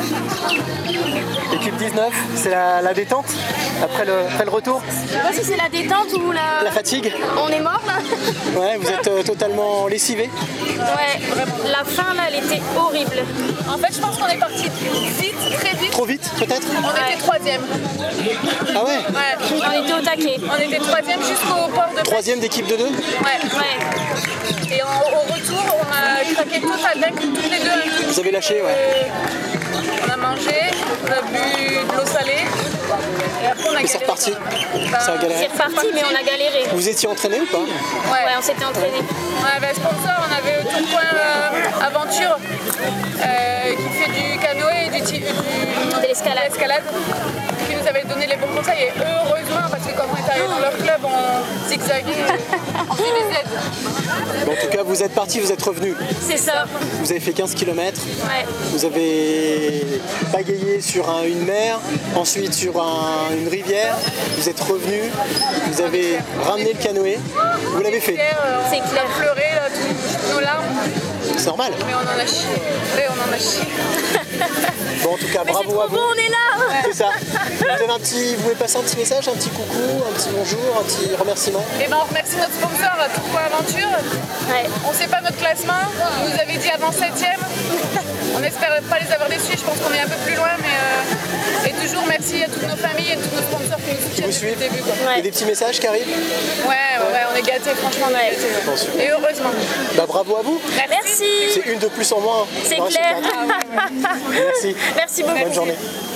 Équipe 19, c'est la détente après le retour? Je sais pas si c'est la détente ou La fatigue? On est mort là. Ouais, vous êtes totalement lessivé? Ouais, la fin là, elle était horrible. En fait, je pense qu'on est parti vite, très vite. Trop vite, peut-être? On était troisième. Ah ouais? Ouais. On était au taquet. On était troisième jusqu'au port de pêche. Troisième d'équipe de 2? Ouais. Ouais. Et au retour, on a craqué total toutes les deux. Vous avez lâché, ouais. On a mangé, on a bu de l'eau salée. Et après, on a Et c'est galéré. reparti. Ça a galéré. C'est reparti, mais on a galéré. Vous étiez entraîné ou pas? Ouais, on s'était entraîné. On avait un sponsor, on avait Tourcoing Aventure qui fait du canoë et De l'escalade. qui nous avait donné les bons conseils. Et heureusement, parce que quand on est arrivé dans leur club, on zigzaguait, on faisait des aides. Bon, en tout cas, vous êtes parti, vous êtes revenu. C'est ça. Vous avez fait 15 km. Ouais. Vous avez pagayé sur une mer, ensuite sur une rivière. Vous êtes revenu. Vous avez ramené le canoë. Vous l'avez fait. C'est clair. On a pleuré là, toutes nos larmes, C'est normal. mais on en a chié. Ouais, on en a chié. Bon, en tout cas, Mais c'est bravo à trop vous. bon, on est là. C'est ça. Vous voulez passer un petit message, un petit coucou, un petit bonjour, un petit remerciement? Et ben on remercie notre sponsor, Tourcoing Aventure. Ouais. On ne sait pas notre classement, vous nous avez dit avant 7ème. On n'espère pas les avoir déçus, je pense qu'on est un peu plus loin, mais et toujours merci à toutes nos familles et tous nos sponsors qui nous soutiennent Vous depuis le suivez? début. Quoi. Il y a des petits messages qui arrivent? Ouais, on est gâtés, franchement on est gâtés. Ouais. Bon, super. Et heureusement. Bah, bravo à vous. Merci. C'est une de plus en moins. C'est Ouais, clair. super. Merci. Merci beaucoup. Bonne journée.